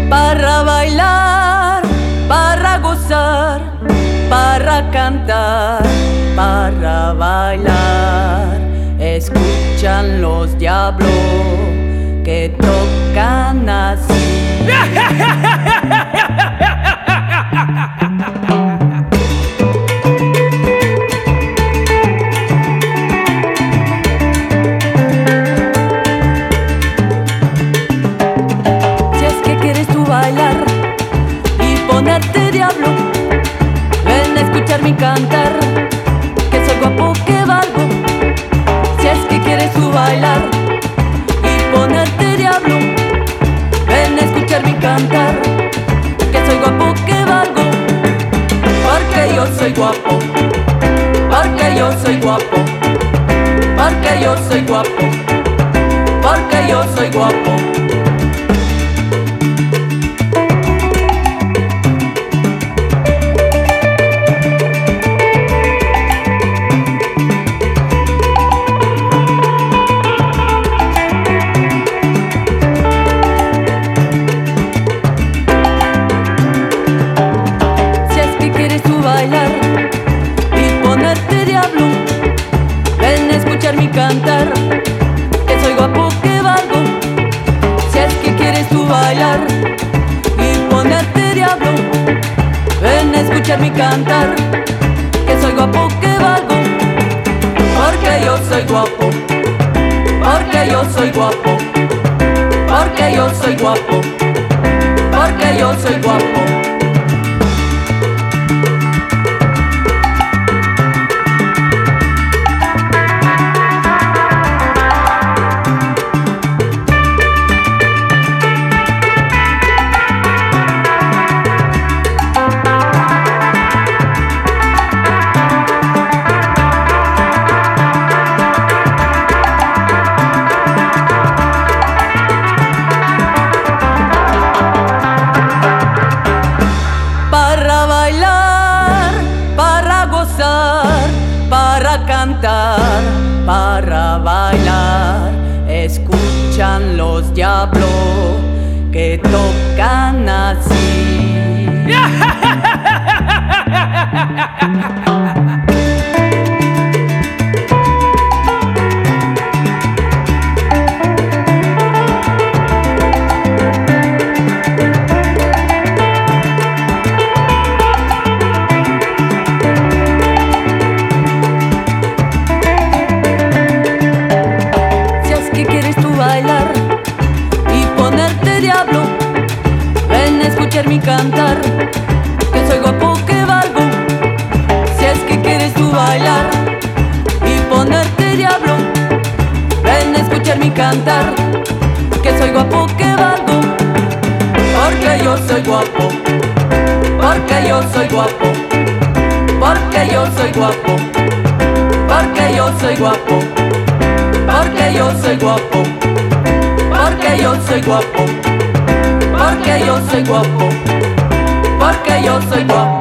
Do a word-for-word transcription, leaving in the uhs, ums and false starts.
para bailar, para gozar, para cantar, para bailar. Escuchan los diablos que tocan así. Bailar y ponerte diablo, ven a escuchar mi cantar, que soy guapo que valgo. Si es que quieres tú bailar y ponerte diablo, ven a escuchar mi cantar, que soy guapo que valgo. Porque yo soy guapo, porque yo soy guapo, porque yo soy guapo, porque yo soy guapo. Bailar y ponerte diablo, ven a escuchar mi cantar, que soy guapo que valgo. Si es que quieres tú bailar y ponerte diablo, ven a escuchar mi cantar, que soy guapo que valgo. Porque yo soy guapo, porque yo soy guapo, porque yo soy guapo, porque yo soy guapo. Para cantar, para bailar, escuchan los diablos que tocan así. Bailar y ponerte diablo, ven a escuchar mi cantar, que soy guapo que valgo. Si es que quieres tú bailar y ponerte diablo, ven a escuchar mi cantar, que soy guapo que valgo. Porque yo soy guapo, porque yo soy guapo, porque yo soy guapo, porque yo soy guapo, porque yo soy guapo, porque yo soy guapo, porque yo soy guapo, porque yo soy guapo.